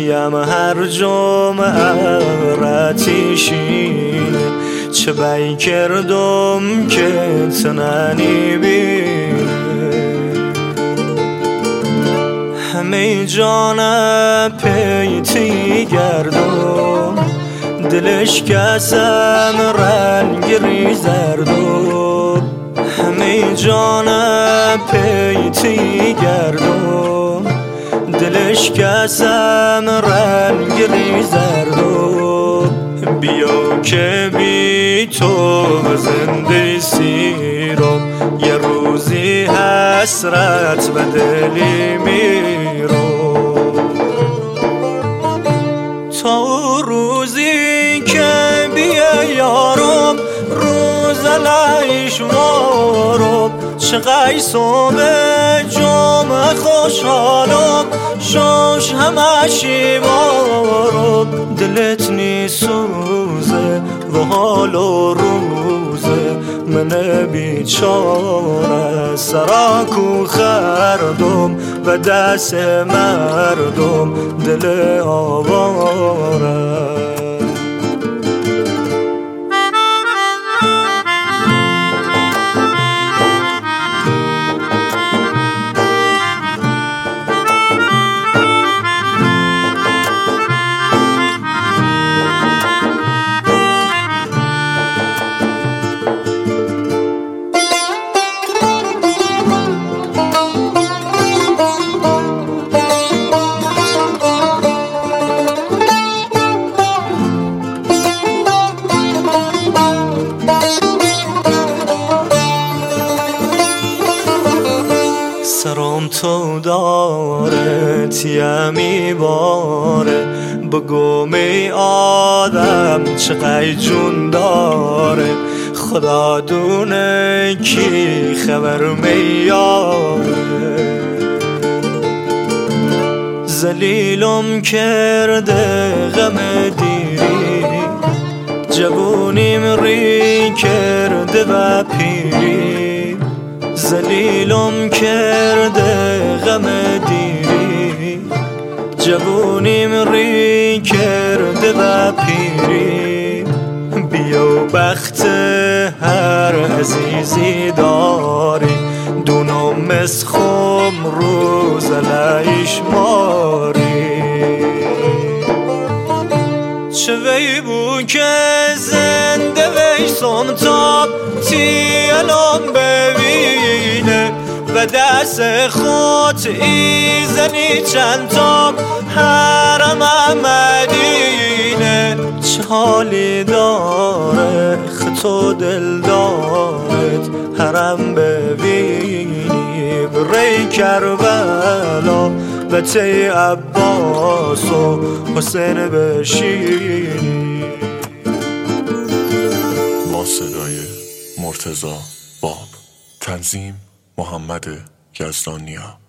تیم هر جمعه رتیشینه چه بی کردم که تنانی بینه همه جانم پیتی گردم دلش کسم رنگ ریزردم همه جانم پیتی گردم دلش کسم رنگ ریزردم بیا که بی تو و زنده سیرم یه روزی حسرت به دلی میرم تا روزی که بیا یارم روز علیش وارم چقدر صبح جمعه خوشحالم شوش همشی وارم دلت نیسوزه و حال و روزه من بیچاره سراکو خردم و دست مردم دل آواره سرم تو داره تیمی باره بگو می آدم چقدر جون داره خدا دونه کی خبر میاره زلیلم کرده غم دیری جوونیم ری کرده و پیری زلیلم کرده غم دیری جوونیم ری کرده و پیری بیا بخت هر عزیزی داری دونم مسخم روز علیش ماری چه وی بو که زنده وی سمتاب تیلم ببینه و دست خود ایزنی چند تاب حرم مدینه چه حالی داره خطو دل دارت حرم ببینی بری کربلا و تی عباس و حسین بشینی با صدای مرتضی باب تنظیم محمد یزدانیا